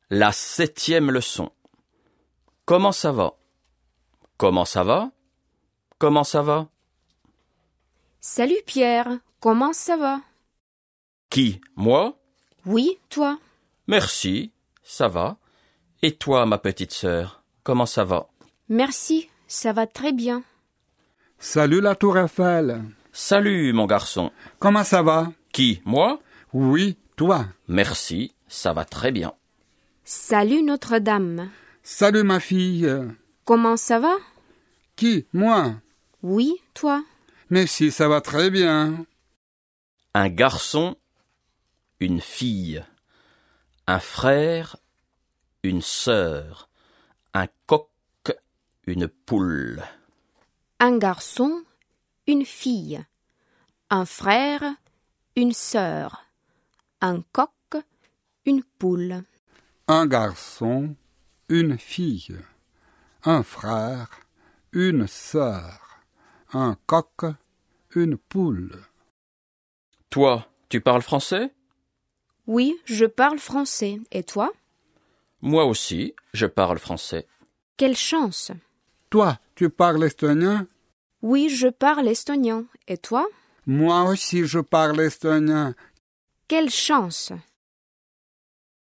La 7e leçon. Comment ça va? Comment ça va? Comment ça va? Salut Pierre, comment ça va? Qui? Moi? Oui, toi? Merci, ça va. Et toi, ma petite sœur, comment ça va? Merci, ça va très bien. Salut la Tour Eiffel. Salut, mon garçon. Comment ça va? Qui? Moi? Oui, toi. Merci, ça va très bien. Salut Notre-Dame. Salut ma fille. Comment ça va? Qui? Moi. Oui, toi? Merci, ça va très bien. Un garçon, une fille, un frère, une sœur, un coq, une poule. Un garçon, une fille, un frère, une sœur, un coq, une poule. Un garçon, une fille, un frère, une sœur, un coq, une poule. Toi, tu parles français? Oui, je parle français. Et toi? Moi aussi, je parle français. Quelle chance! Toi, tu parles estonien? Oui, je parle estonien. Et toi? Moi aussi, je parle estonien. Quelle chance!